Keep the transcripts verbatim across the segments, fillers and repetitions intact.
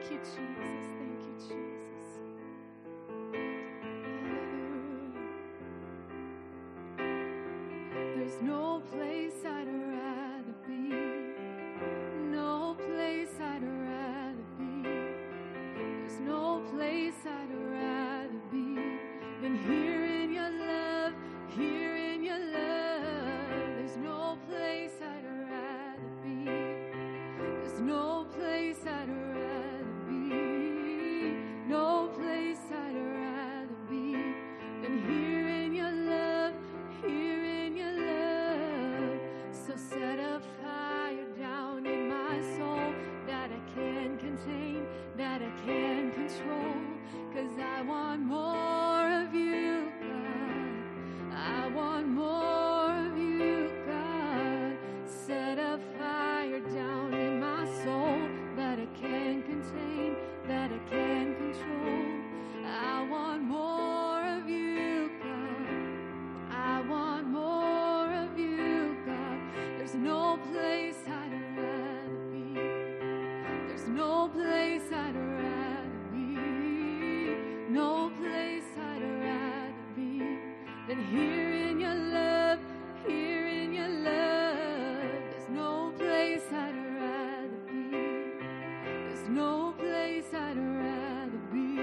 Thank you, Jesus. Thank you, Jesus. Hallelujah. There's no place I'd rather be. No place I'd rather be. There's no place I'd rather be than here in your love, here in your love. There's no place I'd rather be. There's no place I'd rather be. No place I'd rather be than here in your love, here in your love. So set a fire down in my soul that I can't contain, that I can't control. 'Cause I want more of you, God. I want more of you, God. Set a fire down in my soul that I can't contain, that I can't control. I want more of you, God. I want more of you, God. There's no place I'd rather be. There's no place I'd rather be. No place I'd rather be than here in your love, here in your love. There's no place I'd rather be. There's no place I'd rather be.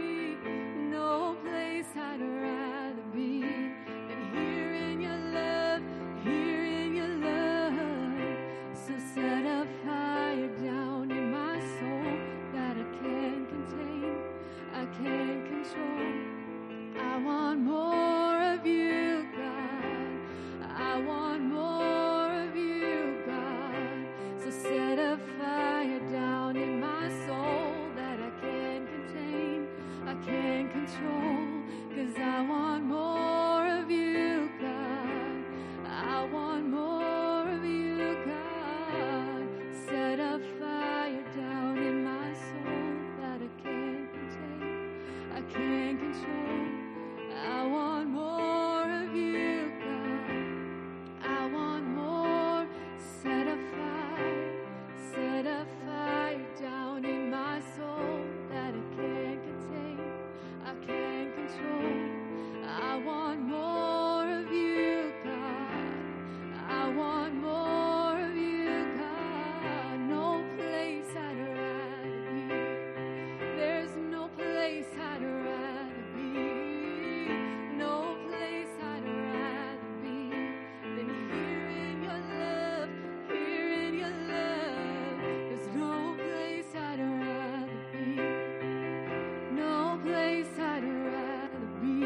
No place I'd rather be than here in your love, here in your love. So set a fire down in my soul that I can't contain, I can't control. I want more of you, God. I want more of you, God. So set a fire down in my soul that I can't contain, I can't control. 'Cause I want more of you, God. I want more of you, God. Set a fire down in my soul that I can't contain, I can't control. I want more of you, God. I want more. Set a fire, set a fire down in my soul that I can't contain, I can't control. I want more of you, God. I want more of you, God. No place I'd rather be. There's no place I'd rather be. No place I'd rather be than here in your love, here in your love. There's no place I'd rather be. No place I'd rather be.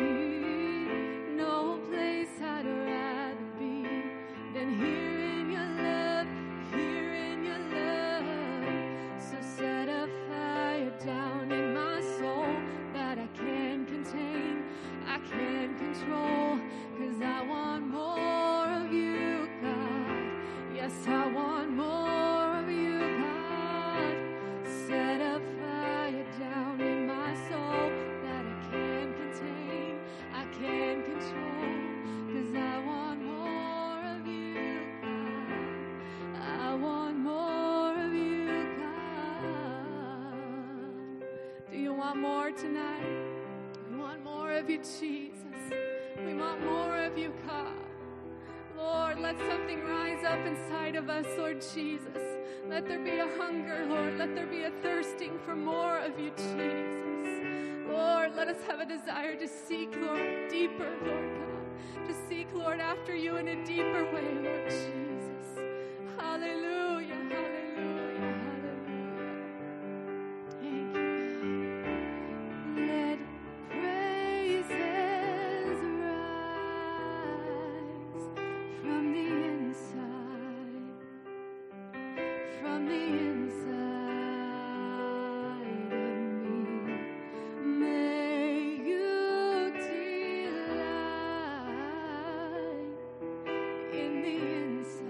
No place I'd rather be than here in your love, here in your love. So set a fire down in my soul that I can't contain, I can't control. 'Cause I want more of you, God. Yes, I want more of you, God. Set a fire down in my soul that I can't contain, I can't control. 'Cause I want more of you, God. I want more of you, God. Do you want more tonight? We want more of you, Jesus. We want more of you, God. Lord, let something rise up inside of us, Lord Jesus. Let there be a hunger, Lord. Let there be a thirsting for more of you, Jesus. Lord, let us have a desire to seek, Lord, deeper, Lord God. To seek, Lord, after you in a deeper way, Lord Jesus. Hallelujah, hallelujah, hallelujah. Thank you, God. Let praises rise from the inside, from the inside of me. May you delight in the inside.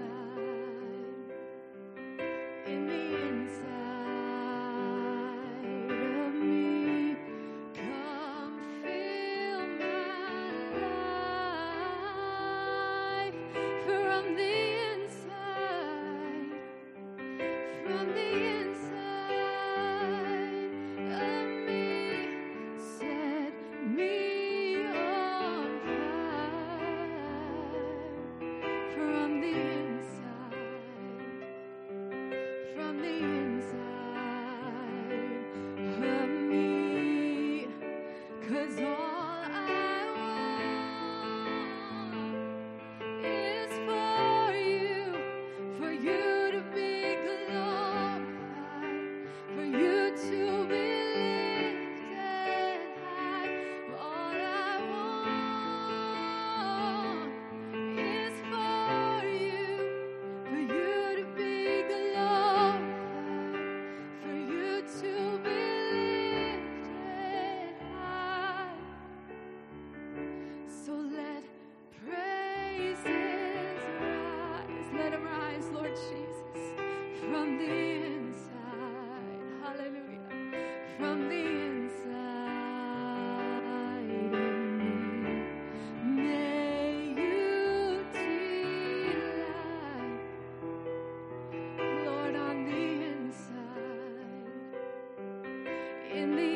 in the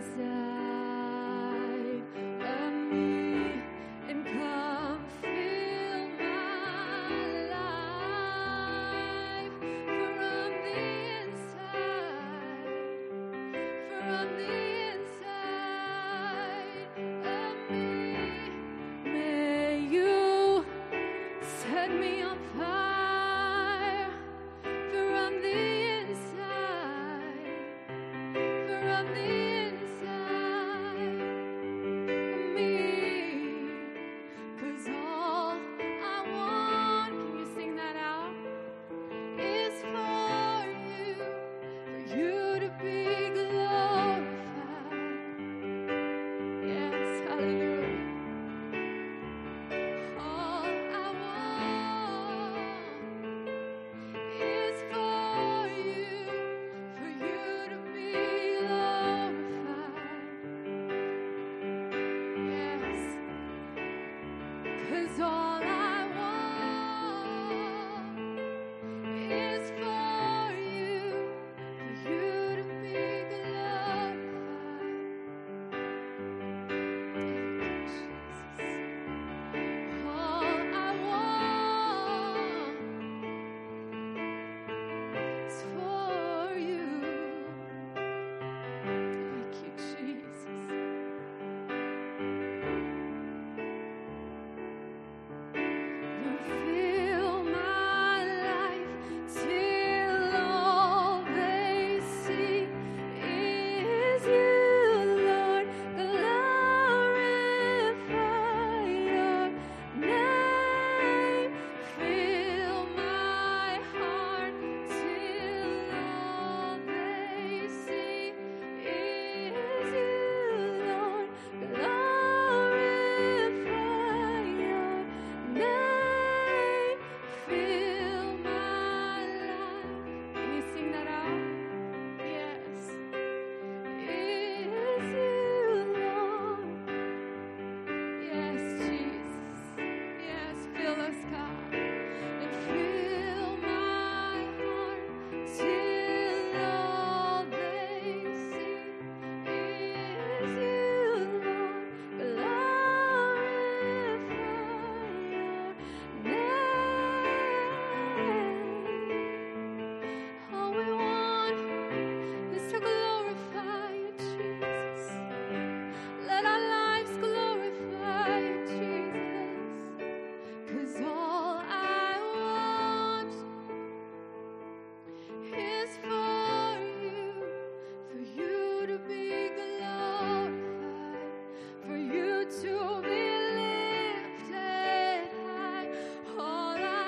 inside of me and come fill my life from the inside, from the inside of me. May you set me on fire from the inside, from the inside of me. 'Cause all I want, can you sing that out? Is for you, for you to be glorified. Yes, hallelujah. All I want is for you, for you to be glorified. Yes, 'cause all I want is for you, for you to be glorified. Thank you, Jesus. All I want is for you. Thank you, Jesus. Lord, fill my life till all they see is you, Lord. Glorify your name. Fill my heart till all they see is you, Lord. Glorify your name. Fill my life. Can you sing that out? Yes. Is you, Lord. Yes, Jesus. Yes, fill us, God. And fill my heart till all they see is you, Lord. Glorify your name. All we want is to glorify you, Jesus. Let our lives glorify you, Jesus. 'Cause all I want is for you, for you to be glorified, for you to be lifted high. All I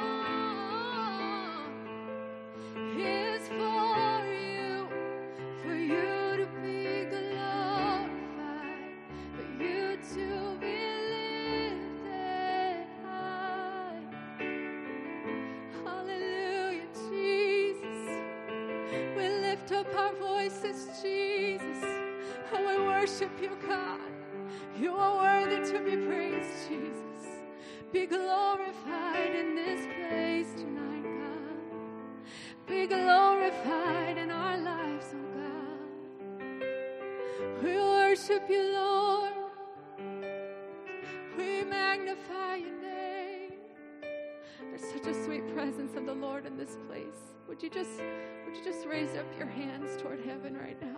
want is for you, for you to be glorified, for you to be lifted high. Hallelujah, Jesus. We lift up our voices, Jesus, and we worship you, God. You are worthy to be praised, Jesus. Be glorified in this place tonight, God. Be glorified in our lives, oh God. We worship you, Lord. We magnify your name. There's such a sweet presence of the Lord in this place. Would you just would you just raise up your hands toward heaven right now?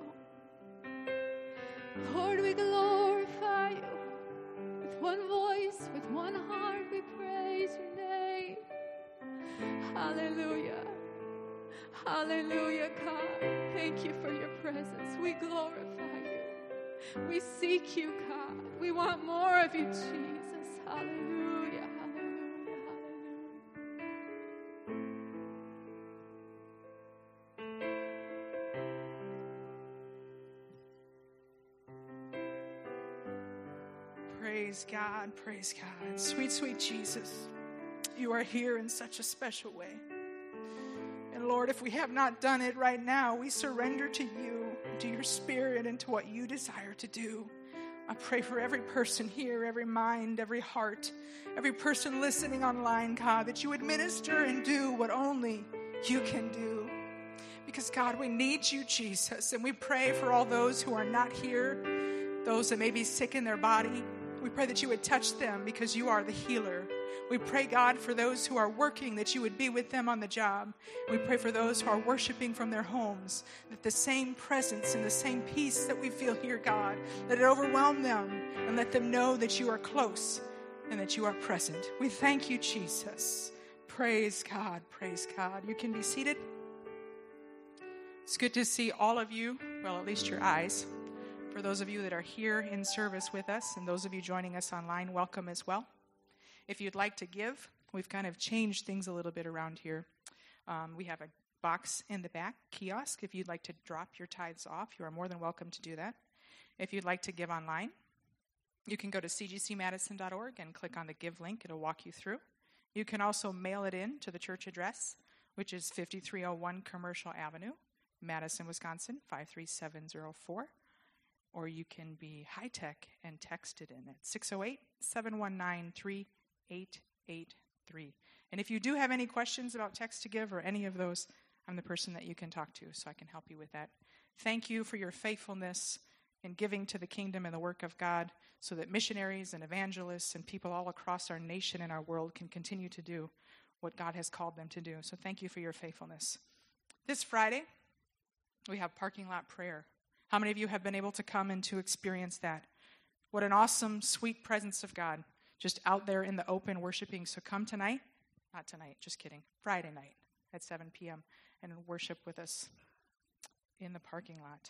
Lord, we glorify you. With one voice, with one heart, we praise your name. Hallelujah. Hallelujah, God. Thank you for your presence. We glorify you. We seek you, God. We want more of you, Jesus. Hallelujah. Hallelujah. Praise Praise God, praise God. Sweet, sweet Jesus, you are here in such a special way. And Lord, if we have not done it right now, we surrender to you, to your spirit, and to what you desire to do. I pray for every person here, every mind, every heart, every person listening online, God, that you would minister and do what only you can do. Because, God, we need you, Jesus. And we pray for all those who are not here, those that may be sick in their body. We pray that you would touch them because you are the healer. We pray, God, for those who are working, that you would be with them on the job. We pray for those who are worshiping from their homes, that the same presence and the same peace that we feel here, God, let it overwhelm them and let them know that you are close and that you are present. We thank you, Jesus. Praise God, praise God. You can be seated. It's good to see all of you, well, at least your eyes. For those of you that are here in service with us and those of you joining us online, welcome as well. If you'd like to give, we've kind of changed things a little bit around here. Um, we have a box in the back, kiosk. If you'd like to drop your tithes off, you are more than welcome to do that. If you'd like to give online, you can go to c g c madison dot org and click on the Give link. It'll walk you through. You can also mail it in to the church address, which is fifty-three oh one Commercial Avenue, Madison, Wisconsin, five three seven zero four. Or you can be high-tech and text it in at six oh eight, seven one nine, three eight eight three. And if you do have any questions about text to give or any of those, I'm the person that you can talk to, so I can help you with that. Thank you for your faithfulness in giving to the kingdom and the work of God so that missionaries and evangelists and people all across our nation and our world can continue to do what God has called them to do. So thank you for your faithfulness. This Friday, we have parking lot prayer. How many of you have been able to come and to experience that? What an awesome, sweet presence of God just out there in the open worshiping. So come tonight, not tonight, just kidding, Friday night at seven p.m. and worship with us in the parking lot.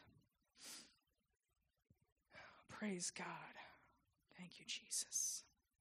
Praise God. Thank you, Jesus.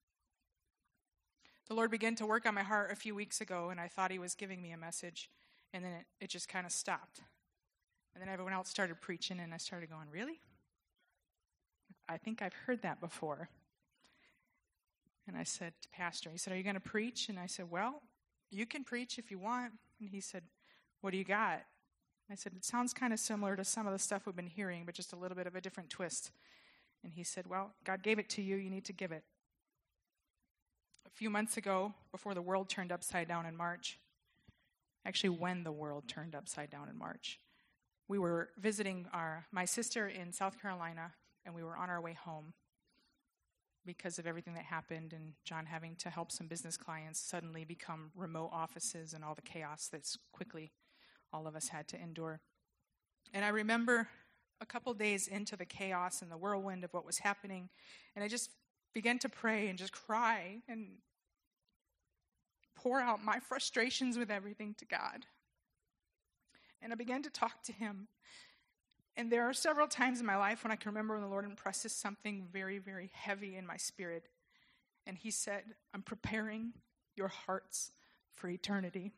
The Lord began to work on my heart a few weeks ago, and I thought he was giving me a message, and then it, it just kind of stopped. And then everyone else started preaching, and I started going, really? I think I've heard that before. And I said to Pastor, he said, are you going to preach? And I said, well, you can preach if you want. And he said, what do you got? I said, it sounds kind of similar to some of the stuff we've been hearing, but just a little bit of a different twist. And he said, well, God gave it to you. You need to give it. A few months ago, before the world turned upside down in March, actually when the world turned upside down in March, we were visiting our my sister in South Carolina, and we were on our way home because of everything that happened and John having to help some business clients suddenly become remote offices and all the chaos that's quickly all of us had to endure. And I remember a couple days into the chaos and the whirlwind of what was happening, and I just began to pray and just cry and pour out my frustrations with everything to God. And I began to talk to him. And there are several times in my life when I can remember when the Lord impresses something very, very heavy in my spirit. And he said, I'm preparing your hearts for eternity.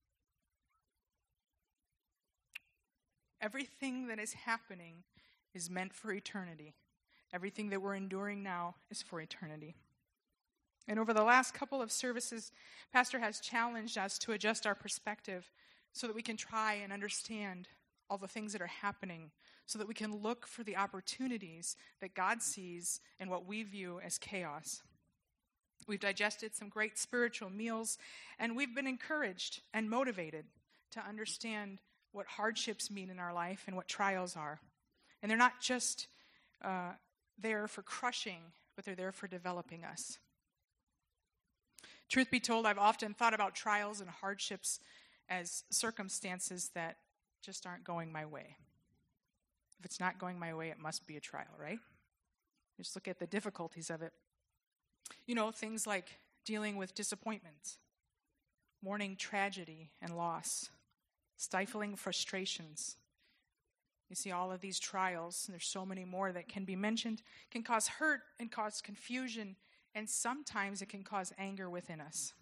Everything that is happening is meant for eternity. Everything that we're enduring now is for eternity. And over the last couple of services, Pastor has challenged us to adjust our perspective so that we can try and understand all the things that are happening, so that we can look for the opportunities that God sees in what we view as chaos. We've digested some great spiritual meals, and we've been encouraged and motivated to understand what hardships mean in our life and what trials are. And they're not just uh, there for crushing, but they're there for developing us. Truth be told, I've often thought about trials and hardships as circumstances that just aren't going my way. If it's not going my way, it must be a trial, right? Just look at the difficulties of it. You know, things like dealing with disappointment, mourning tragedy and loss, stifling frustrations. You see, all of these trials, and there's so many more that can be mentioned, can cause hurt and cause confusion, and sometimes it can cause anger within us.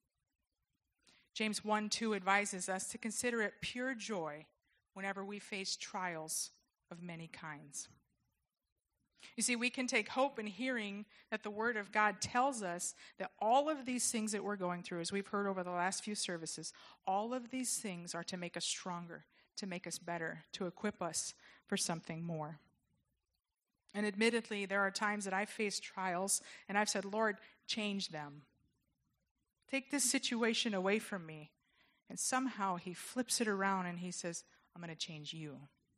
James one two advises us to consider it pure joy whenever we face trials of many kinds. You see, we can take hope in hearing that the Word of God tells us that all of these things that we're going through, as we've heard over the last few services, all of these things are to make us stronger, to make us better, to equip us for something more. And admittedly, there are times that I've faced trials, and I've said, Lord, change them. Take this situation away from me. And somehow he flips it around and he says, I'm going to change you.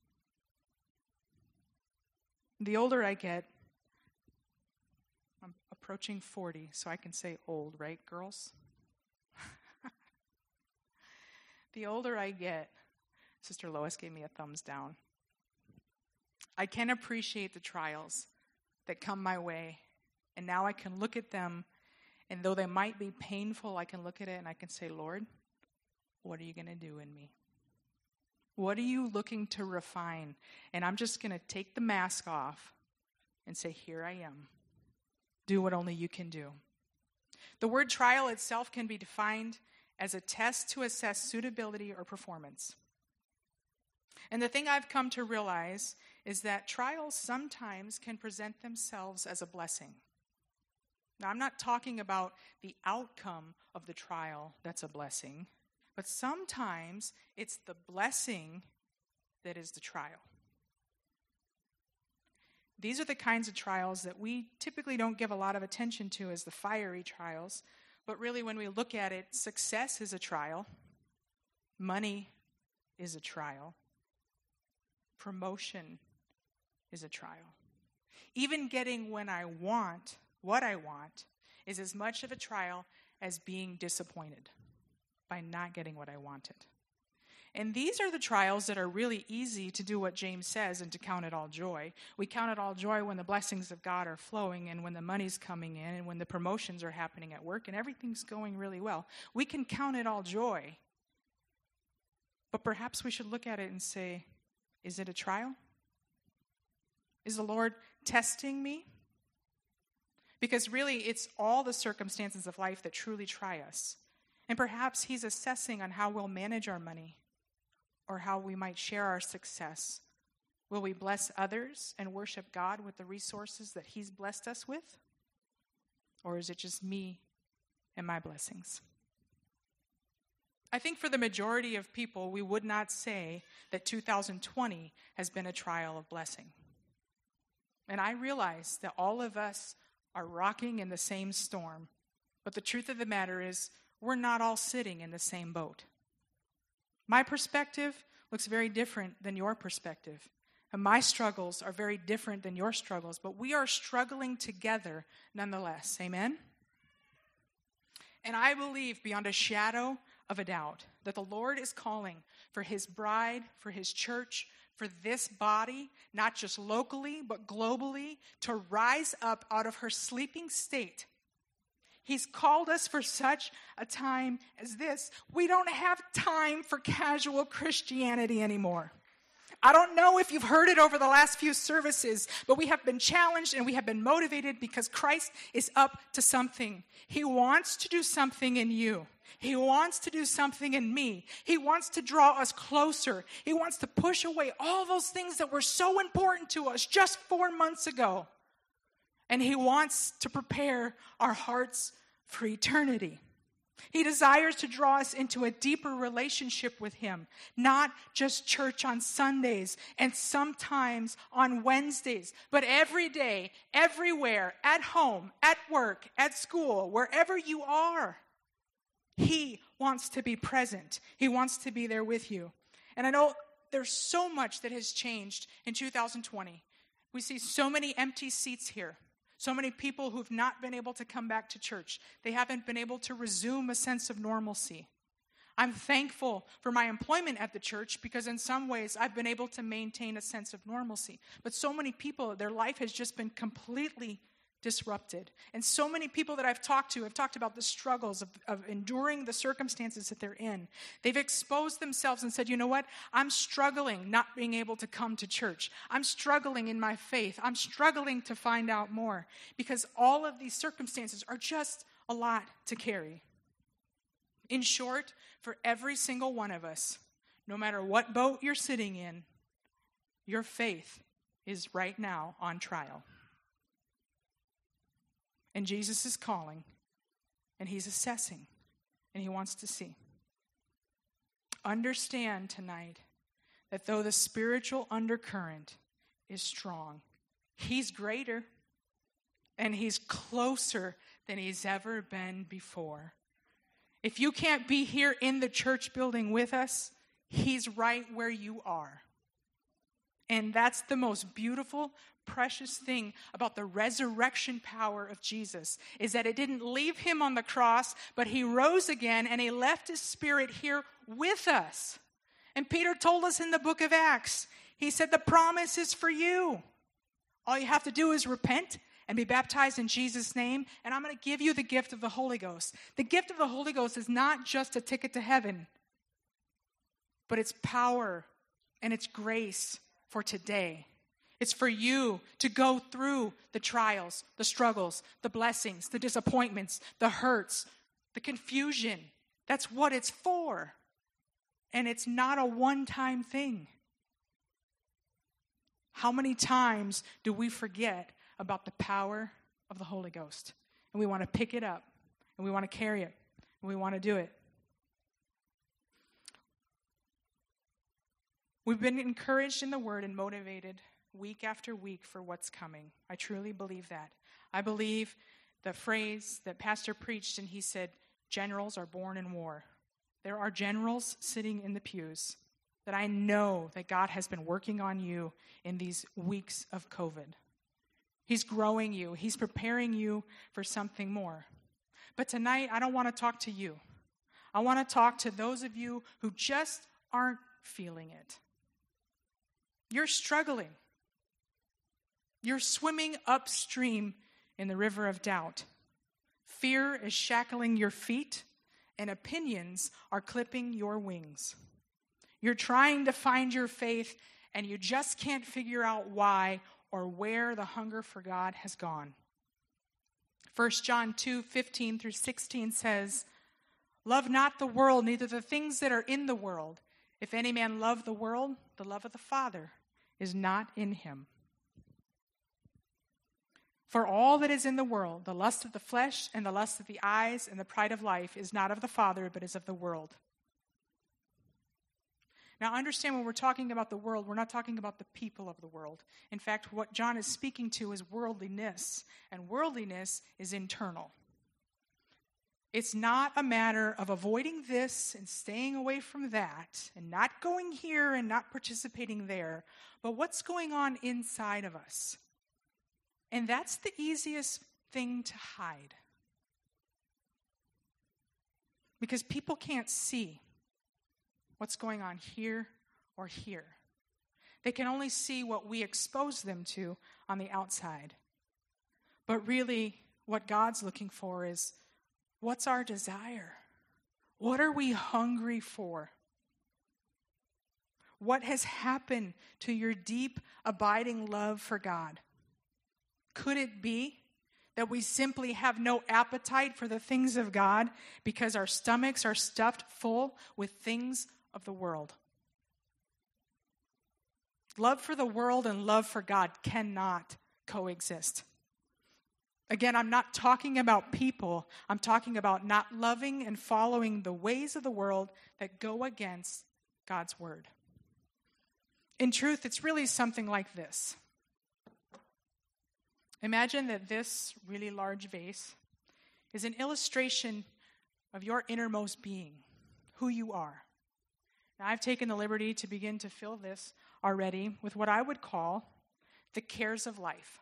The older I get, I'm approaching forty, so I can say old, right, girls? The older I get, Sister Lois gave me a thumbs down. I can appreciate the trials that come my way, and now I can look at them, and though they might be painful, I can look at it and I can say, Lord, what are you going to do in me? What are you looking to refine? And I'm just going to take the mask off and say, here I am. Do what only you can do. The word trial itself can be defined as a test to assess suitability or performance. And the thing I've come to realize is that trials sometimes can present themselves as a blessing. Now, I'm not talking about the outcome of the trial that's a blessing, but sometimes it's the blessing that is the trial. These are the kinds of trials that we typically don't give a lot of attention to as the fiery trials, but really when we look at it, success is a trial, money is a trial, promotion is a trial. Even getting when I want, what I want, is as much of a trial as being disappointed by not getting what I wanted. And these are the trials that are really easy to do what James says and to count it all joy. We count it all joy when the blessings of God are flowing and when the money's coming in and when the promotions are happening at work and everything's going really well. We can count it all joy. But perhaps we should look at it and say, is it a trial? Is the Lord testing me? Because really, it's all the circumstances of life that truly try us. And perhaps he's assessing on how we'll manage our money or how we might share our success. Will we bless others and worship God with the resources that he's blessed us with? Or is it just me and my blessings? I think for the majority of people, we would not say that two thousand twenty has been a trial of blessing. And I realize that all of us are rocking in the same storm. But the truth of the matter is, we're not all sitting in the same boat. My perspective looks very different than your perspective. And my struggles are very different than your struggles. But we are struggling together nonetheless. Amen? And I believe beyond a shadow of a doubt that the Lord is calling for his bride, for his church, for this body, not just locally, but globally, to rise up out of her sleeping state. He's called us for such a time as this. We don't have time for casual Christianity anymore. I don't know if you've heard it over the last few services, but we have been challenged and we have been motivated because Christ is up to something. He wants to do something in you. He wants to do something in me. He wants to draw us closer. He wants to push away all those things that were so important to us just four months ago. And he wants to prepare our hearts for eternity. He desires to draw us into a deeper relationship with him, not just church on Sundays and sometimes on Wednesdays, but every day, everywhere, at home, at work, at school, wherever you are. He wants to be present. He wants to be there with you. And I know there's so much that has changed in two thousand twenty. We see so many empty seats here. So many people who've not been able to come back to church. They haven't been able to resume a sense of normalcy. I'm thankful for my employment at the church because in some ways I've been able to maintain a sense of normalcy. But so many people, their life has just been completely disrupted. And so many people that I've talked to have talked about the struggles of, of enduring the circumstances that they're in. They've exposed themselves and said, you know what? I'm struggling not being able to come to church. I'm struggling in my faith. I'm struggling to find out more because all of these circumstances are just a lot to carry. In short, for every single one of us, no matter what boat you're sitting in, your faith is right now on trial. And Jesus is calling, and he's assessing, and he wants to see. Understand tonight that though the spiritual undercurrent is strong, he's greater, and he's closer than he's ever been before. If you can't be here in the church building with us, He's right where you are. And that's the most beautiful, precious thing about the resurrection power of Jesus, is that it didn't leave him on the cross, but he rose again and he left his spirit here with us. And Peter told us in the book of Acts, he said the promise is for you. All you have to do is repent and be baptized in Jesus' name, and I'm going to give you the gift of the Holy Ghost. The gift of the Holy Ghost is not just a ticket to heaven, but it's power and it's grace for today. It's for you to go through the trials, the struggles, the blessings, the disappointments, the hurts, the confusion. That's what it's for. And it's not a one-time thing. How many times do we forget about the power of the Holy Ghost? And we want to pick it up, and we want to carry it, and we want to do it. We've been encouraged in the Word and motivated week after week for what's coming. I truly believe that. I believe the phrase that Pastor preached, and he said, generals are born in war. There are generals sitting in the pews that I know that God has been working on you in these weeks of COVID. He's growing you. He's preparing you for something more. But tonight, I don't want to talk to you. I want to talk to those of you who just aren't feeling it. You're struggling. You're swimming upstream in the river of doubt. Fear is shackling your feet, and opinions are clipping your wings. You're trying to find your faith, and you just can't figure out why or where the hunger for God has gone. First John two, fifteen through sixteen says, love not the world, neither the things that are in the world. If any man love the world, the love of the Father is not in him. For all that is in the world, the lust of the flesh and the lust of the eyes and the pride of life is not of the Father, but is of the world. Now understand, when we're talking about the world, we're not talking about the people of the world. In fact, what John is speaking to is worldliness, and worldliness is internal. It's not a matter of avoiding this and staying away from that and not going here and not participating there, but what's going on inside of us. And that's the easiest thing to hide. Because people can't see what's going on here or here. They can only see what we expose them to on the outside. But really, what God's looking for is, what's our desire? What are we hungry for? What has happened to your deep, abiding love for God? Could it be that we simply have no appetite for the things of God because our stomachs are stuffed full with things of the world? Love for the world and love for God cannot coexist. Again, I'm not talking about people. I'm talking about not loving and following the ways of the world that go against God's word. In truth, it's really something like this. Imagine that this really large vase is an illustration of your innermost being, who you are. Now, I've taken the liberty to begin to fill this already with what I would call the cares of life.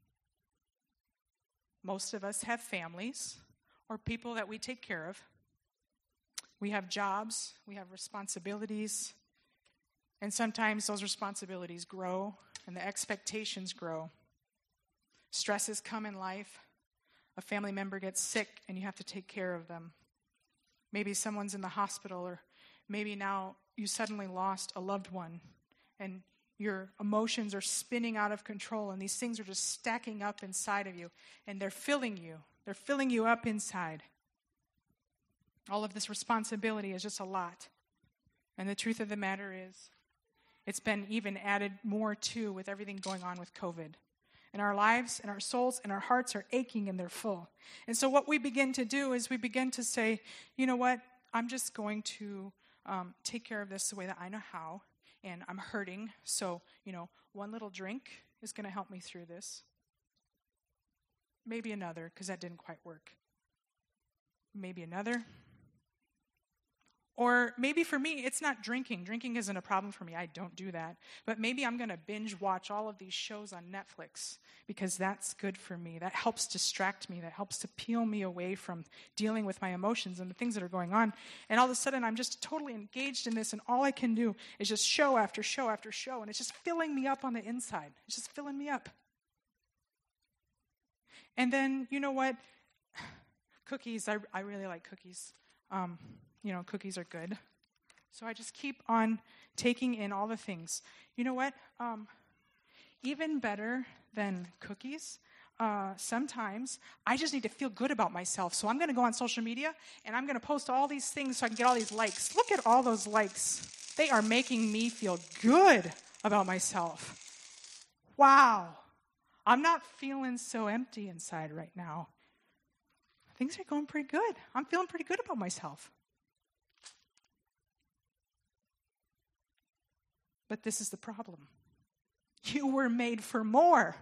Most of us have families or people that we take care of. We have jobs, we have responsibilities, and sometimes those responsibilities grow and the expectations grow. Stresses come in life. A family member gets sick and you have to take care of them. Maybe someone's in the hospital, or maybe now you suddenly lost a loved one and your emotions are spinning out of control, and these things are just stacking up inside of you, and they're filling you. They're filling you up inside. All of this responsibility is just a lot. And the truth of the matter is, it's been even added more to with everything going on with COVID. And our lives and our souls and our hearts are aching and they're full. And so what we begin to do is we begin to say, you know what, I'm just going to um, take care of this the way that I know how. And I'm hurting, so, you know, one little drink is going to help me through this. Maybe another, because that didn't quite work. Maybe another. Or maybe for me, it's not drinking. Drinking isn't a problem for me. I don't do that. But maybe I'm going to binge watch all of these shows on Netflix because that's good for me. That helps distract me. That helps to peel me away from dealing with my emotions and the things that are going on. And all of a sudden, I'm just totally engaged in this, and all I can do is just show after show after show, and it's just filling me up on the inside. It's just filling me up. And then, you know what? Cookies. I, I really like cookies. Um... You know, cookies are good. So I just keep on taking in all the things. You know what? Um, even better than cookies, uh, sometimes I just need to feel good about myself. So I'm going to go on social media, and I'm going to post all these things so I can get all these likes. Look at all those likes. They are making me feel good about myself. Wow. I'm not feeling so empty inside right now. Things are going pretty good. I'm feeling pretty good about myself. But this is the problem. You were made for more.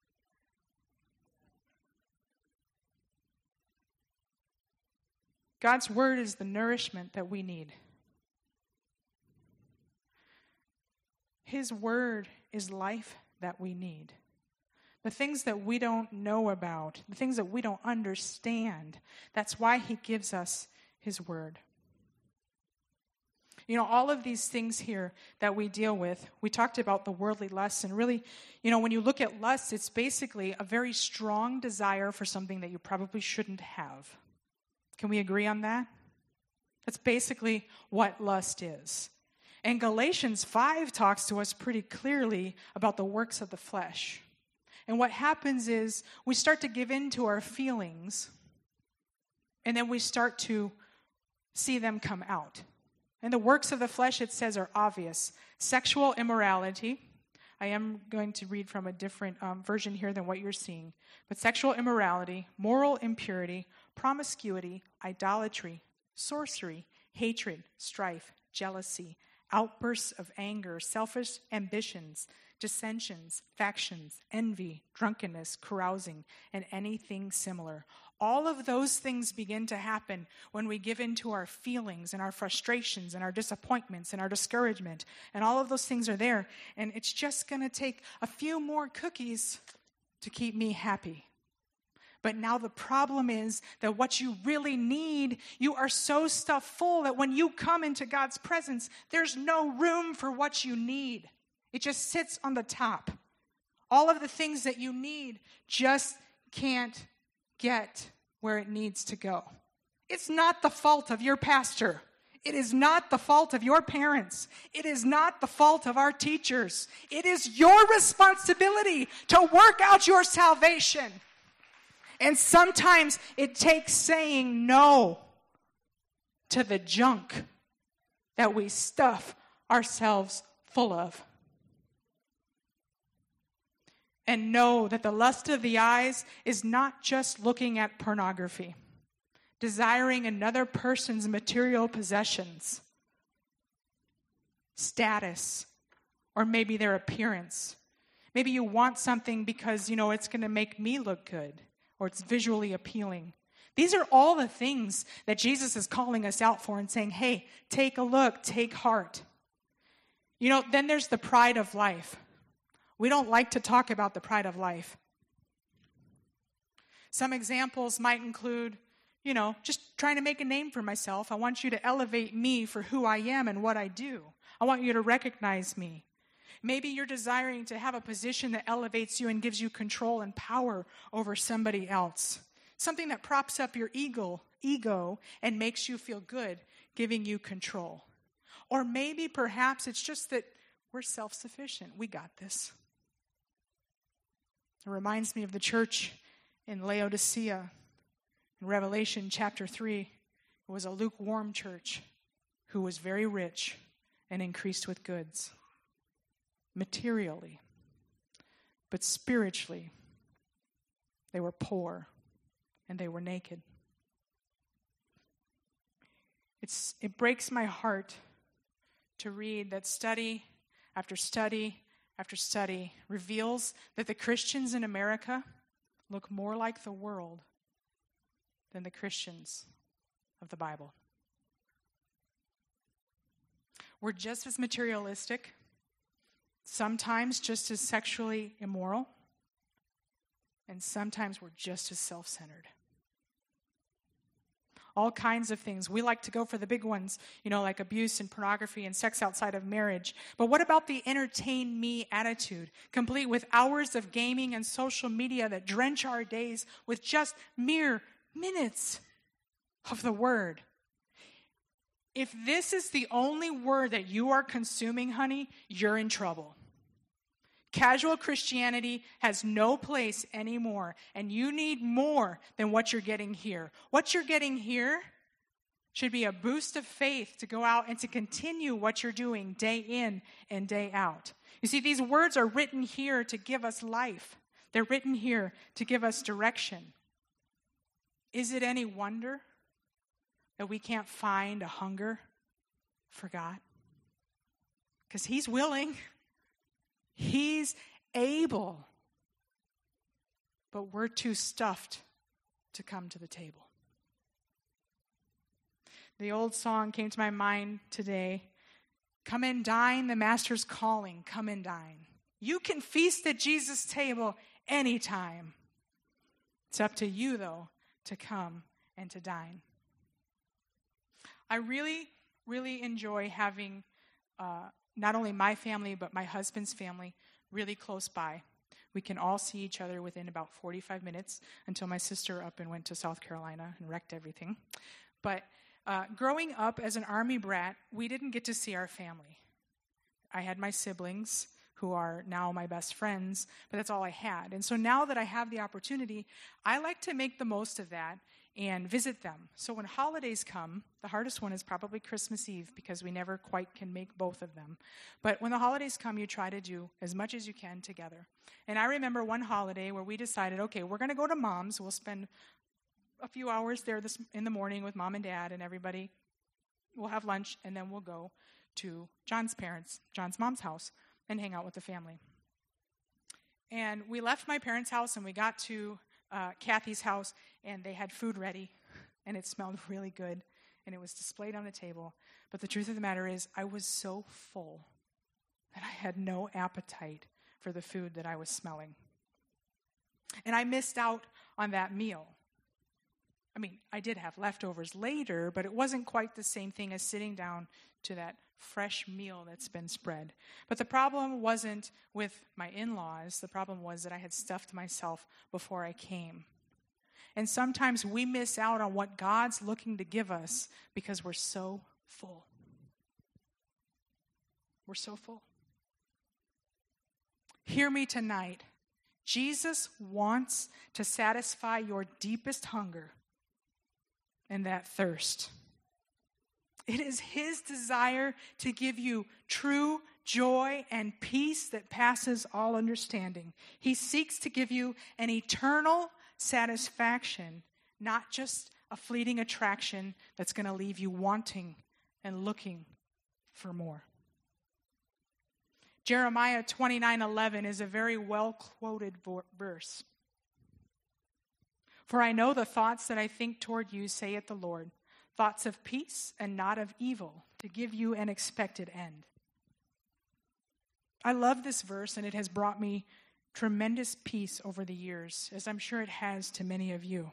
God's word is the nourishment that we need. His word is life that we need. The things that we don't know about, the things that we don't understand, that's why he gives us his word. You know, all of these things here that we deal with, we talked about the worldly lusts, and really, you know, when you look at lust, it's basically a very strong desire for something that you probably shouldn't have. Can we agree on that? That's basically what lust is. And Galatians five talks to us pretty clearly about the works of the flesh. And what happens is we start to give in to our feelings, and then we start to see them come out. And the works of the flesh, it says, are obvious. Sexual immorality. I am going to read from a different um, version here than what you're seeing. But sexual immorality, moral impurity, promiscuity, idolatry, sorcery, hatred, strife, jealousy, outbursts of anger, selfish ambitions, dissensions, factions, envy, drunkenness, carousing, and anything similar. All of those things begin to happen when we give in to our feelings and our frustrations and our disappointments and our discouragement. And all of those things are there. And it's just going to take a few more cookies to keep me happy. But now the problem is that what you really need, you are so stuffed full that when you come into God's presence, there's no room for what you need. It just sits on the top. All of the things that you need just can't get where it needs to go. It's not the fault of your pastor. It is not the fault of your parents. It is not the fault of our teachers. It is your responsibility to work out your salvation. And sometimes it takes saying no to the junk that we stuff ourselves full of. And know that the lust of the eyes is not just looking at pornography, desiring another person's material possessions, status, or maybe their appearance. Maybe you want something because, you know, it's going to make me look good, or it's visually appealing. These are all the things that Jesus is calling us out for and saying, hey, take a look, take heart. You know, then there's the pride of life. We don't like to talk about the pride of life. Some examples might include, you know, just trying to make a name for myself. I want you to elevate me for who I am and what I do. I want you to recognize me. Maybe you're desiring to have a position that elevates you and gives you control and power over somebody else. Something that props up your ego, ego and makes you feel good, giving you control. Or maybe perhaps it's just that we're self-sufficient. We got this. It reminds me of the church in Laodicea. In Revelation chapter three, it was a lukewarm church who was very rich and increased with goods, materially. But spiritually, they were poor and they were naked. It's, it breaks my heart to read that study after study after study reveals that the Christians in America look more like the world than the Christians of the Bible. We're just as materialistic, sometimes just as sexually immoral, and sometimes we're just as self-centered. All kinds of things. We like to go for the big ones, you know, like abuse and pornography and sex outside of marriage. But what about the entertain me attitude, complete with hours of gaming and social media that drench our days with just mere minutes of the word? If this is the only word that you are consuming, honey, you're in trouble. Casual Christianity has no place anymore, and you need more than what you're getting here. What you're getting here should be a boost of faith to go out and to continue what you're doing day in and day out. You see, these words are written here to give us life. They're written here to give us direction. Is it any wonder that we can't find a hunger for God? Because He's willing. He's able, but we're too stuffed to come to the table. The old song came to my mind today. Come and dine, the Master's calling. Come and dine. You can feast at Jesus' table anytime. It's up to you, though, to come and to dine. I really, really enjoy having uh, not only my family, but my husband's family really close by. We can all see each other within about forty-five minutes until my sister up and went to South Carolina and wrecked everything. But uh, growing up as an Army brat, we didn't get to see our family. I had my siblings, who are now my best friends, but that's all I had. And so now that I have the opportunity, I like to make the most of that and visit them. So when holidays come, the hardest one is probably Christmas Eve because we never quite can make both of them. But when the holidays come, you try to do as much as you can together. And I remember one holiday where we decided, okay, we're going to go to Mom's. We'll spend a few hours there this in the morning with Mom and Dad and everybody. We'll have lunch, and then we'll go to John's parents, John's mom's house, and hang out with the family. And we left my parents' house, and we got to Uh, Kathy's house, and they had food ready, and it smelled really good, and it was displayed on the table. But the truth of the matter is, I was so full that I had no appetite for the food that I was smelling. And I missed out on that meal. I mean, I did have leftovers later, but it wasn't quite the same thing as sitting down to that fresh meal that's been spread. But the problem wasn't with my in-laws. The problem was that I had stuffed myself before I came. And sometimes we miss out on what God's looking to give us because we're so full. We're so full. Hear me tonight. Jesus wants to satisfy your deepest hunger and that thirst. It is His desire to give you true joy and peace that passes all understanding. He seeks to give you an eternal satisfaction, not just a fleeting attraction that's going to leave you wanting and looking for more. Jeremiah twenty-nine eleven is a very well-quoted verse. For I know the thoughts that I think toward you, saith the Lord, thoughts of peace and not of evil, to give you an expected end. I love this verse, and it has brought me tremendous peace over the years, as I'm sure it has to many of you.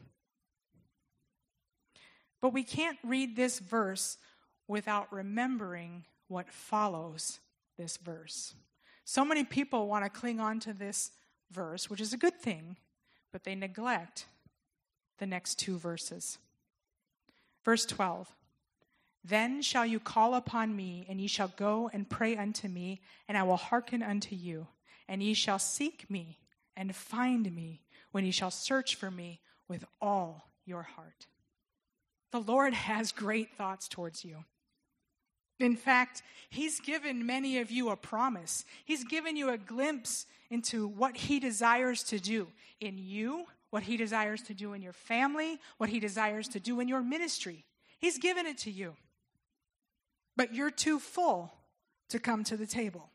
But we can't read this verse without remembering what follows this verse. So many people want to cling on to this verse, which is a good thing, but they neglect the next two verses. Verse twelve, then shall you call upon me, and ye shall go and pray unto me, and I will hearken unto you. And ye shall seek me and find me when ye shall search for me with all your heart. The Lord has great thoughts towards you. In fact, He's given many of you a promise. He's given you a glimpse into what He desires to do in you, what He desires to do in your family, what He desires to do in your ministry. He's given it to you. But you're too full to come to the table.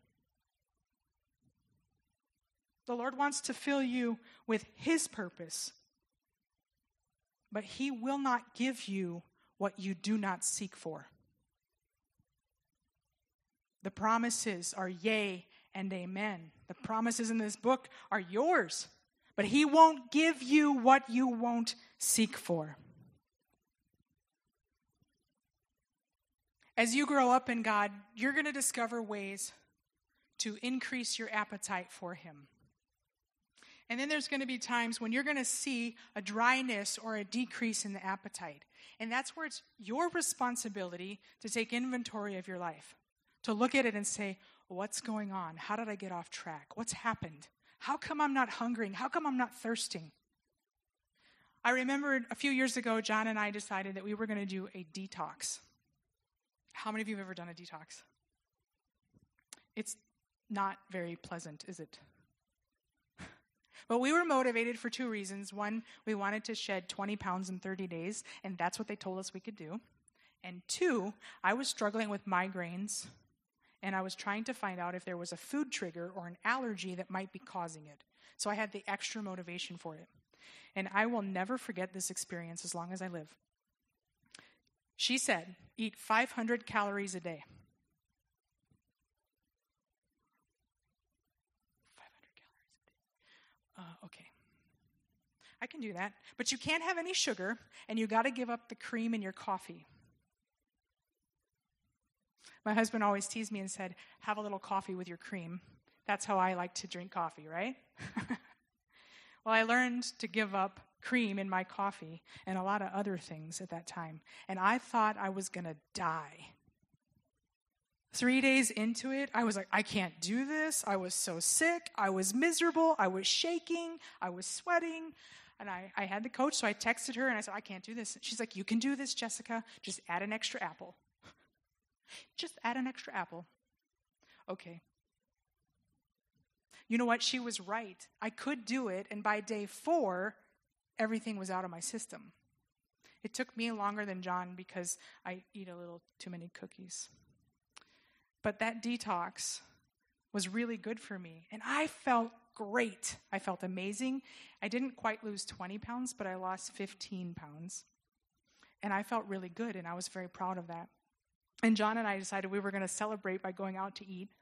The Lord wants to fill you with His purpose, but He will not give you what you do not seek for. The promises are yea and amen. The promises in this book are yours, but he won't give you what you won't seek for. As you grow up in God, you're going to discover ways to increase your appetite for him. And then there's going to be times when you're going to see a dryness or a decrease in the appetite. And that's where it's your responsibility to take inventory of your life, to look at it and say, what's going on? How did I get off track? What's happened? How come I'm not hungering? How come I'm not thirsting? I remember a few years ago, John and I decided that we were going to do a detox. How many of you have ever done a detox? It's not very pleasant, is it? But we were motivated for two reasons. One, we wanted to shed twenty pounds in thirty days, and that's what they told us we could do. And two, I was struggling with migraines, and I was trying to find out if there was a food trigger or an allergy that might be causing it. So I had the extra motivation for it. And I will never forget this experience as long as I live. She said, eat five hundred calories a day. five hundred calories a day. Uh, okay. I can do that. But you can't have any sugar, and you got to give up the cream in your coffee. My husband always teased me and said, have a little coffee with your cream. That's how I like to drink coffee, right? Well, I learned to give up cream in my coffee and a lot of other things at that time. And I thought I was going to die. Three days into it, I was like, I can't do this. I was so sick. I was miserable. I was shaking. I was sweating. And I, I had the coach, so I texted her and I said, I can't do this. She's like, you can do this, Jessica. Just add an extra apple. Just add an extra apple. Okay. You know what? She was right. I could do it, and by day four, everything was out of my system. It took me longer than John because I eat a little too many cookies. But that detox was really good for me, and I felt great. I felt amazing. I didn't quite lose twenty pounds, but I lost fifteen pounds. And I felt really good, and I was very proud of that. And John and I decided we were going to celebrate by going out to eat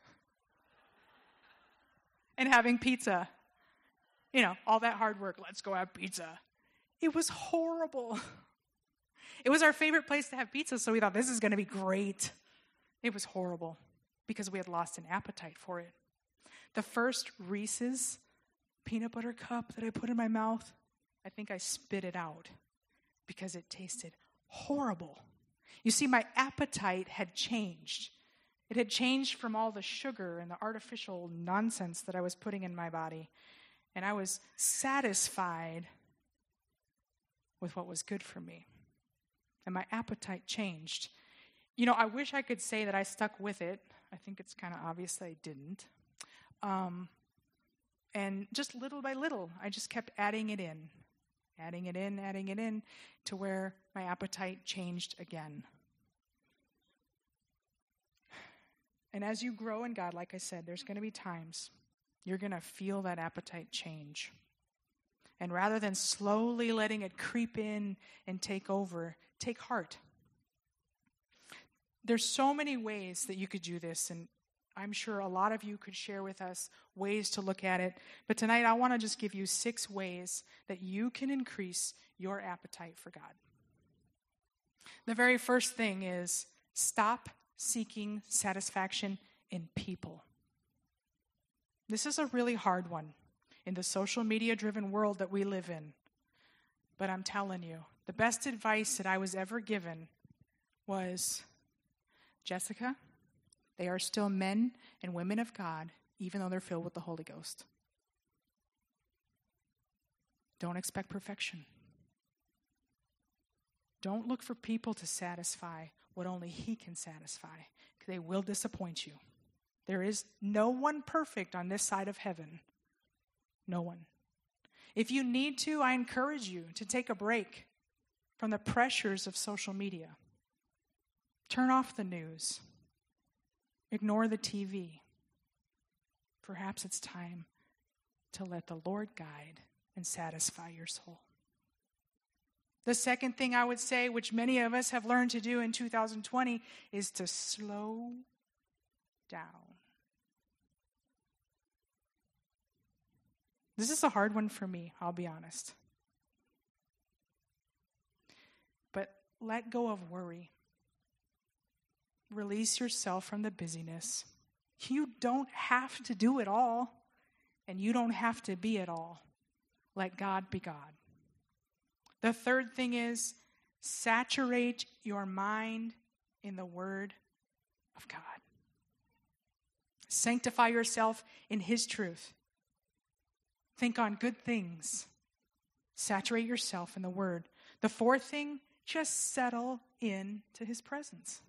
and having pizza. You know, all that hard work, let's go have pizza. It was horrible. It was our favorite place to have pizza, so we thought this is going to be great. It was horrible because we had lost an appetite for it. The first Reese's peanut butter cup that I put in my mouth, I think I spit it out because it tasted horrible. You see, my appetite had changed. It had changed from all the sugar and the artificial nonsense that I was putting in my body. And I was satisfied with what was good for me. And my appetite changed. You know, I wish I could say that I stuck with it. I think it's kind of obvious that I didn't. Um, and just little by little, I just kept adding it in. Adding it in, adding it in, to where my appetite changed again. And as you grow in God, like I said, there's going to be times you're going to feel that appetite change. And rather than slowly letting it creep in and take over, take heart. There's so many ways that you could do this, and I'm sure a lot of you could share with us ways to look at it. But tonight I want to just give you six ways that you can increase your appetite for God. The very first thing is stop seeking satisfaction in people. This is a really hard one in the social media-driven world that we live in. But I'm telling you, the best advice that I was ever given was, Jessica, they are still men and women of God, even though they're filled with the Holy Ghost. Don't expect perfection. Don't look for people to satisfy what only He can satisfy, because they will disappoint you. There is no one perfect on this side of heaven. No one. If you need to, I encourage you to take a break from the pressures of social media. Turn off the news. Ignore the T V. Perhaps it's time to let the Lord guide and satisfy your soul. The second thing I would say, which many of us have learned to do in two thousand twenty, is to slow down. This is a hard one for me, I'll be honest. But let go of worry. Release yourself from the busyness. You don't have to do it all, and you don't have to be it all. Let God be God. The third thing is saturate your mind in the Word of God. Sanctify yourself in His truth. Think on good things. Saturate yourself in the Word. The fourth thing, just settle into His presence.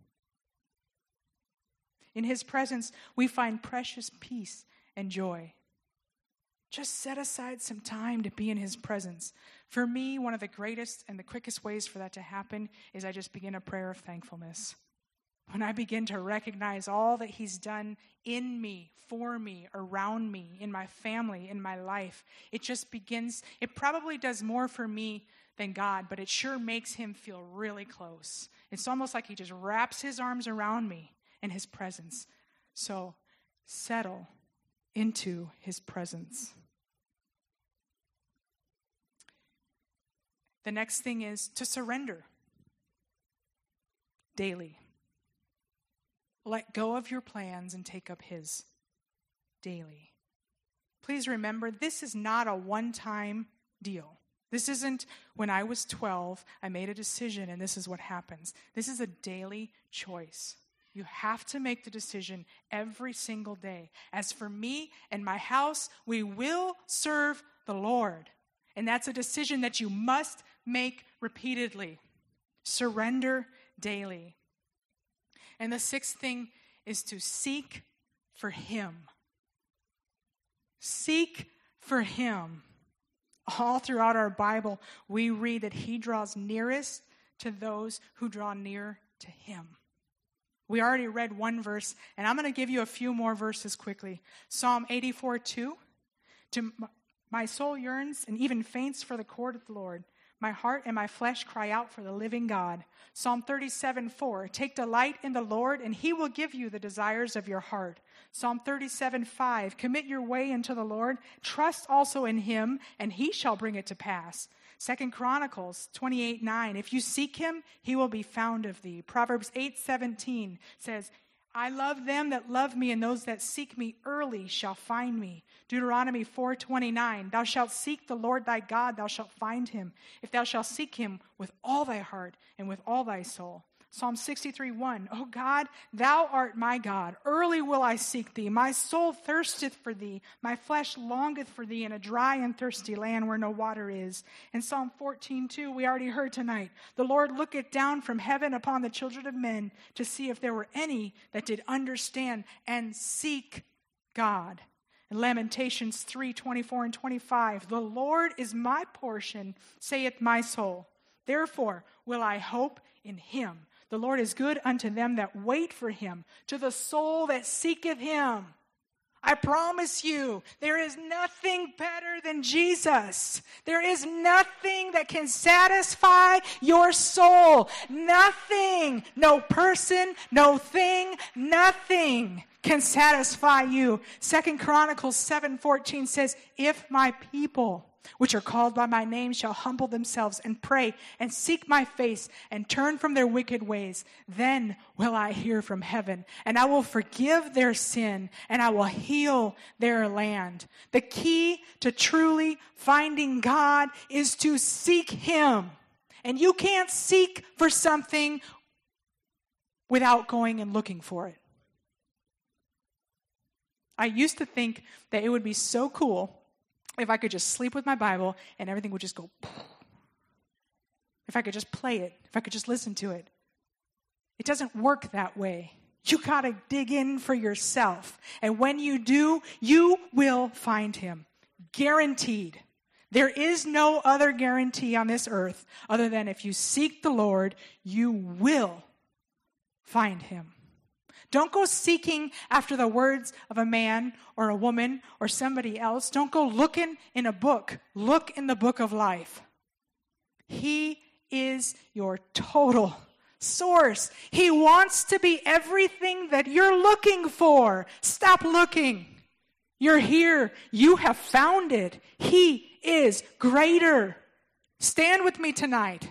In His presence, we find precious peace and joy. Just set aside some time to be in His presence. For me, one of the greatest and the quickest ways for that to happen is I just begin a prayer of thankfulness. When I begin to recognize all that He's done in me, for me, around me, in my family, in my life, it just begins, it probably does more for me than God, but it sure makes Him feel really close. It's almost like He just wraps His arms around me in His presence. So settle into His presence. The next thing is to surrender daily. Let go of your plans and take up His daily. Please remember, this is not a one-time deal. This isn't when I was twelve, I made a decision and this is what happens. This is a daily choice. You have to make the decision every single day. As for me and my house, we will serve the Lord. And that's a decision that you must make repeatedly. Surrender daily. And the sixth thing is to seek for Him. Seek for Him. All throughout our Bible, we read that He draws nearest to those who draw near to Him. We already read one verse, and I'm going to give you a few more verses quickly. Psalm eighty-four two. To my soul yearns and even faints for the court of the Lord. My heart and my flesh cry out for the living God. Psalm thirty-seven four. Take delight in the Lord, and He will give you the desires of your heart. Psalm thirty-seven five. Commit your way unto the Lord. Trust also in Him, and He shall bring it to pass. Second Chronicles twenty-eight nine. If you seek Him, He will be found of thee. Proverbs eight seventeen says, I love them that love me, and those that seek me early shall find me. Deuteronomy four twenty-nine. Thou shalt seek the Lord thy God, thou shalt find Him, if thou shalt seek Him with all thy heart and with all thy soul. Psalm sixty-three one. O God, Thou art my God. Early will I seek Thee. My soul thirsteth for Thee. My flesh longeth for Thee in a dry and thirsty land where no water is. And Psalm fourteen two, we already heard tonight. The Lord looketh down from heaven upon the children of men to see if there were any that did understand and seek God. In Lamentations three twenty-four and twenty-five, the Lord is my portion, saith my soul. Therefore will I hope in Him. The Lord is good unto them that wait for Him, to the soul that seeketh Him. I promise you, there is nothing better than Jesus. There is nothing that can satisfy your soul. Nothing, no person, no thing, nothing can satisfy you. Second Chronicles seven fourteen says, if my people, which are called by my name, shall humble themselves and pray and seek my face and turn from their wicked ways, then will I hear from heaven, and I will forgive their sin, and I will heal their land. The key to truly finding God is to seek Him. And you can't seek for something without going and looking for it. I used to think that it would be so cool if I could just sleep with my Bible and everything would just go, if I could just play it, if I could just listen to it. It doesn't work that way. You got to dig in for yourself. And when you do, you will find Him. Guaranteed. There is no other guarantee on this earth other than if you seek the Lord, you will find Him. Don't go seeking after the words of a man or a woman or somebody else. Don't go looking in a book. Look in the book of life. He is your total source. He wants to be everything that you're looking for. Stop looking. You're here. You have found it. He is greater. Stand with me tonight.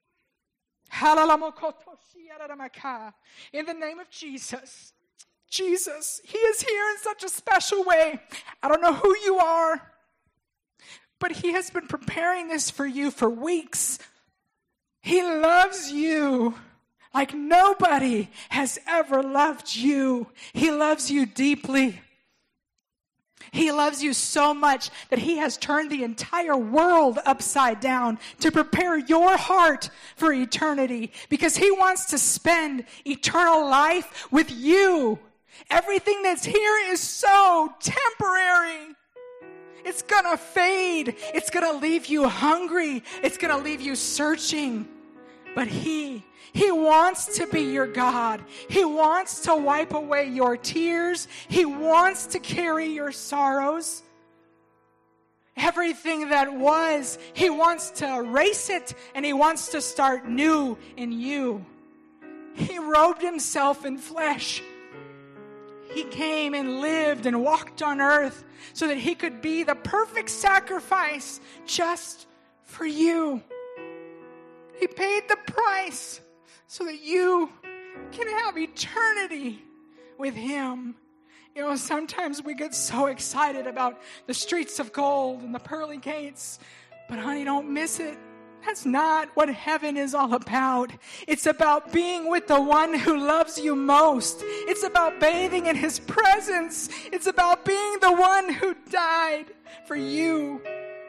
In the name of Jesus. Jesus, He is here in such a special way. I don't know who you are, but He has been preparing this for you for weeks. He loves you like nobody has ever loved you. He loves you deeply. He loves you so much that He has turned the entire world upside down to prepare your heart for eternity, because He wants to spend eternal life with you. Everything that's here is so temporary. It's gonna fade. It's gonna leave you hungry. It's gonna leave you searching. But He, He wants to be your God. He wants to wipe away your tears. He wants to carry your sorrows. Everything that was, He wants to erase it, and He wants to start new in you. He robed Himself in flesh. He came and lived and walked on earth so that He could be the perfect sacrifice just for you. He paid the price so that you can have eternity with Him. You know, sometimes we get so excited about the streets of gold and the pearly gates, but honey, don't miss it. That's not what heaven is all about. It's about being with the one who loves you most. It's about bathing in His presence. It's about being the one who died for you.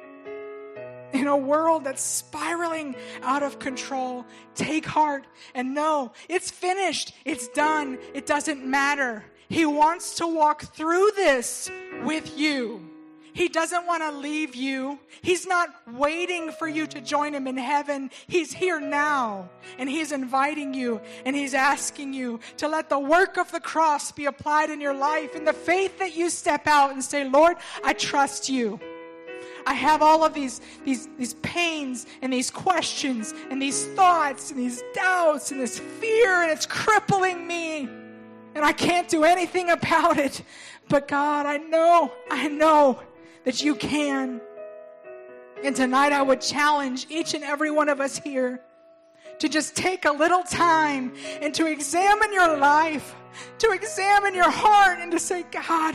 In a world that's spiraling out of control, take heart and know it's finished. It's done. It doesn't matter. He wants to walk through this with you. He doesn't want to leave you. He's not waiting for you to join Him in heaven. He's here now, and He's inviting you, and He's asking you to let the work of the cross be applied in your life, in the faith that you step out and say, Lord, I trust you. I have all of these, these, these pains and these questions and these thoughts and these doubts and this fear, and it's crippling me. And I can't do anything about it. But God, I know, I know that you can. And tonight I would challenge each and every one of us here to just take a little time and to examine your life, to examine your heart, and to say, God,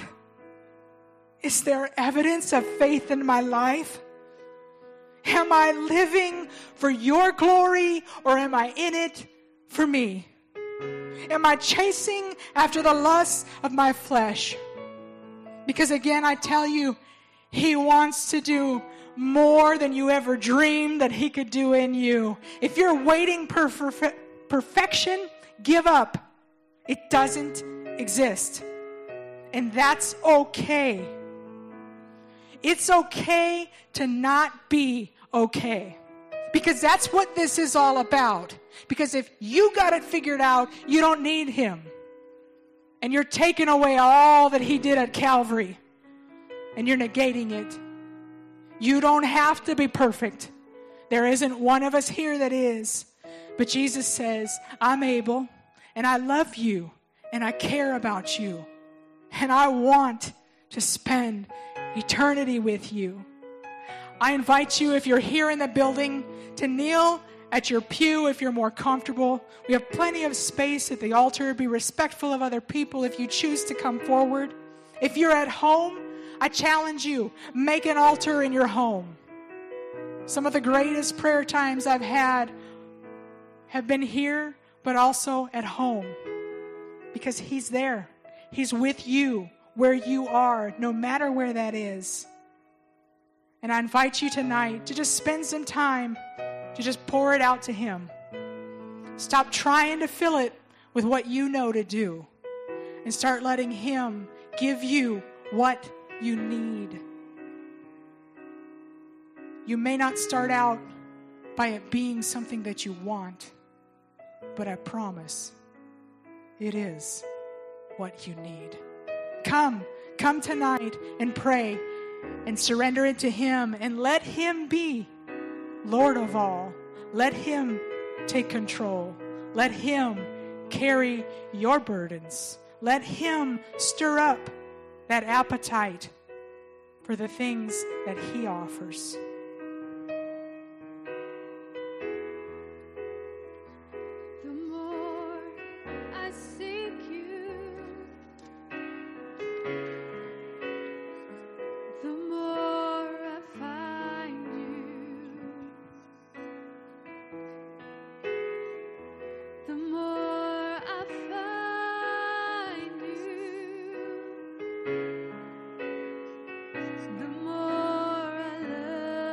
is there evidence of faith in my life? Am I living for your glory, or am I in it for me? Am I chasing after the lusts of my flesh? Because again, I tell you, He wants to do more than you ever dreamed that He could do in you. If you're waiting for perfe- perfection, give up. It doesn't exist. And that's okay. It's okay to not be okay. Because that's what this is all about. Because if you got it figured out, you don't need Him. And you're taking away all that He did at Calvary. And you're negating it. You don't have to be perfect. There isn't one of us here that is. But Jesus says, I'm able, and I love you, and I care about you. And I want to spend eternity with you. I invite you, if you're here in the building, to kneel at your pew if you're more comfortable. We have plenty of space at the altar. Be respectful of other people if you choose to come forward. If you're at home, I challenge you, make an altar in your home. Some of the greatest prayer times I've had have been here, but also at home. Because He's there. He's with you where you are, no matter where that is. And I invite you tonight to just spend some time to just pour it out to Him. Stop trying to fill it with what you know to do, and start letting Him give you what you need. You may not start out by it being something that you want, but I promise it is what you need. Come, come tonight and pray and surrender it to Him, and let Him be Lord of all. Let Him take control. Let him carry your burdens. Let him stir up that appetite for the things that he offers. The more I seek you, the more I find you. The more I find you, the more I love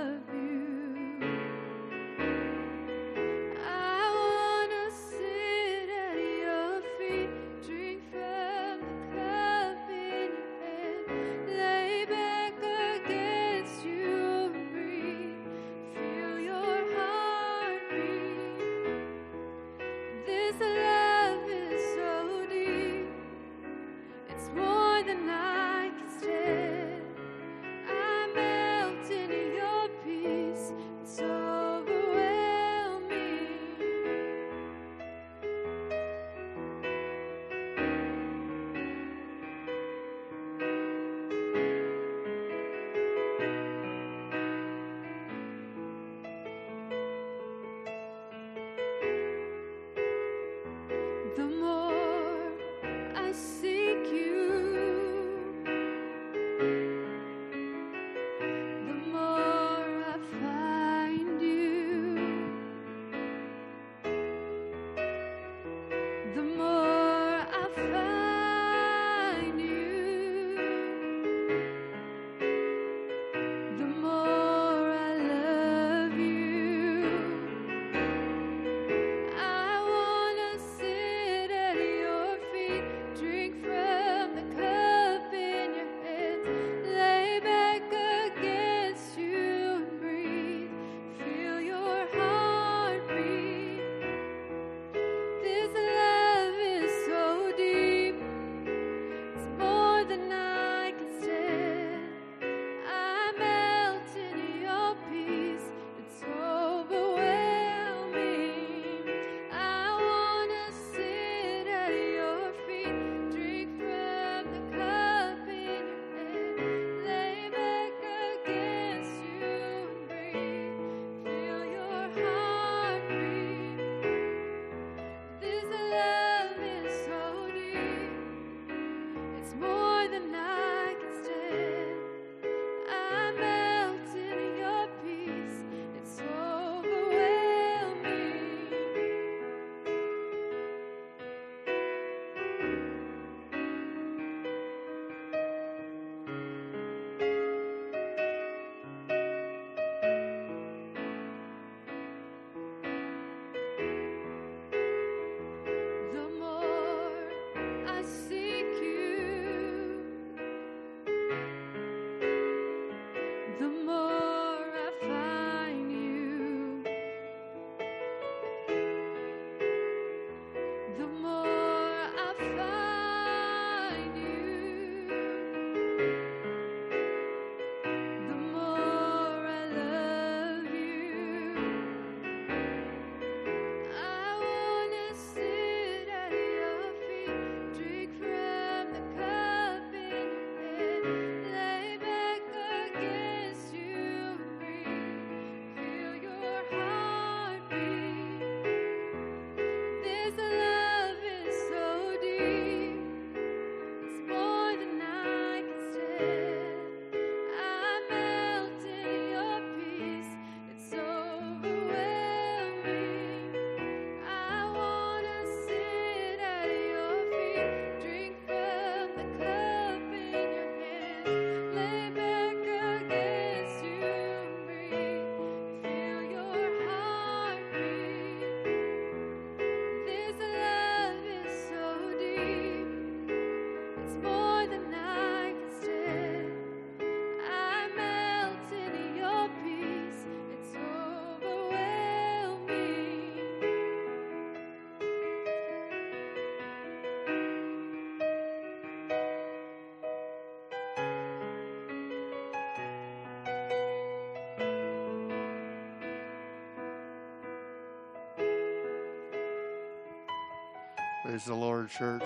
Praise the Lord, church.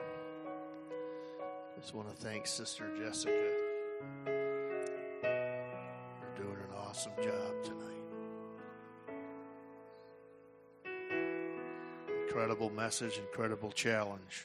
Just want to thank Sister Jessica for doing an awesome job tonight. Incredible message, incredible challenge.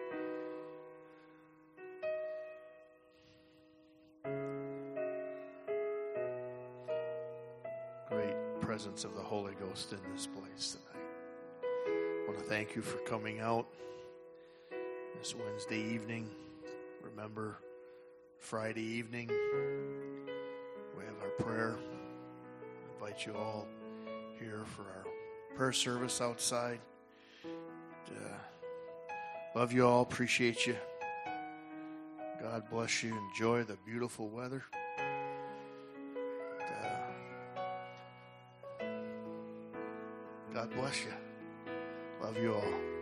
Great presence of the Holy Ghost in this place tonight. I want to thank you for coming out this Wednesday evening. Remember, Friday evening, we have our prayer. I invite you all here for our prayer service outside. Uh, love you all. Appreciate you. God bless you. Enjoy the beautiful weather. Uh, God bless you. Love you all.